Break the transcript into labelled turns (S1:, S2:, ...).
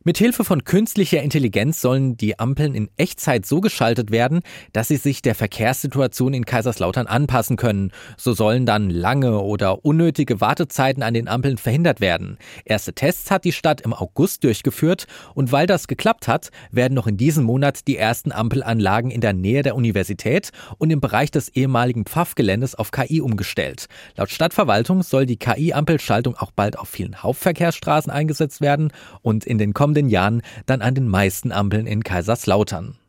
S1: Mithilfe von künstlicher Intelligenz sollen die Ampeln in Echtzeit so geschaltet werden, dass sie sich der Verkehrssituation in Kaiserslautern anpassen können. So sollen dann lange oder unnötige Wartezeiten an den Ampeln verhindert werden. Erste Tests hat die Stadt im August durchgeführt und weil das geklappt hat, werden noch in diesem Monat die ersten Ampelanlagen in der Nähe der Universität und im Bereich des ehemaligen Pfaff-Geländes auf KI umgestellt. Laut Stadtverwaltung soll die KI-Ampelschaltung auch bald auf vielen Hauptverkehrsstraßen eingesetzt werden und in den kommenden Jahren dann an den meisten Ampeln in Kaiserslautern.